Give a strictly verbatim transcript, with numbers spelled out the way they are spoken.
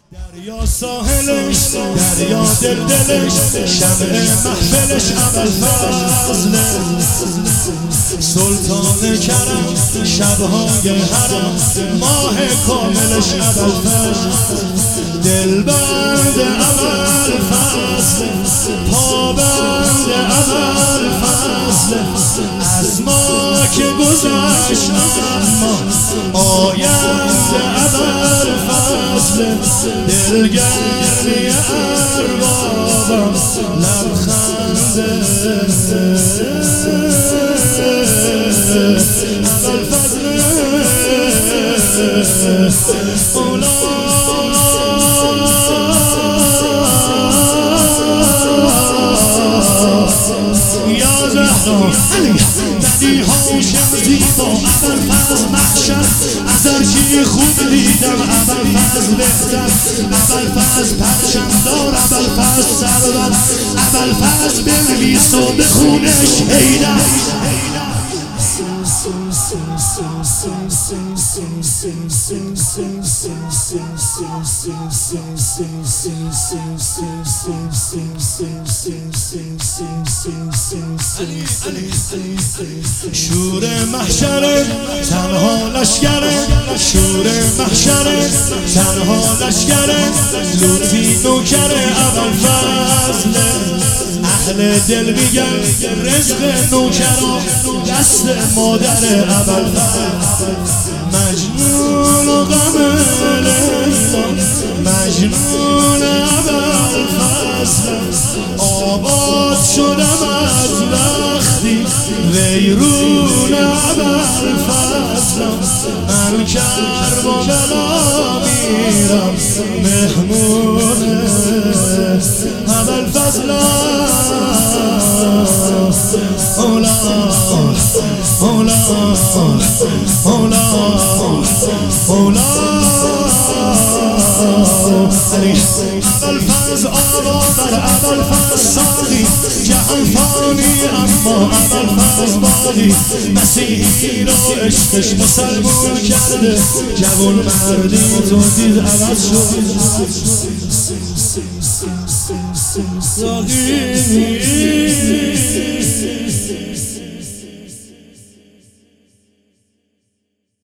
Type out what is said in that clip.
دریا ساحلش، دریا دل دلش، شمع محفلش ابوالفضله، سلطان کرم شبهای حرم، ماه کاملش ابوالفضل، دلبند ابوالفضل، پابند ابوالفضل، از ما که گذشت اما آینده ابوالفضل، دلگرمی اربابم لبخنده ابوالفضل اولا یا زهرا علی بدی هاشم زیبا ابوالفضل محشر از هرچی خوب دیدم ابوالفضل بهتر، ابوالفضل پرچمدار، ابوالفضل سرور، ابوالفضل بنویس و به خونش حیدر. شور محشره تنها لشکره، شور محشره تنها لشکره، لوطی نوکره ابوالفضل، اهل دل میگن رزق نوکران دست مادر ابوالفضل، مجنون و غم لیلا مجنون ابوالفضل، آباد شدم از وقتی ویرون ابوالفضل، من کربلا میرم مهمون ابوالفضل، اولا اولا اولا اولا ابوالفضل آقا بر ابوالفضل ساقی، جهان فانی اما ابوالفضل باقی، مسیحی رو عشقش مسلمون کرده، جوان مردی تو دید عوض شد ساقی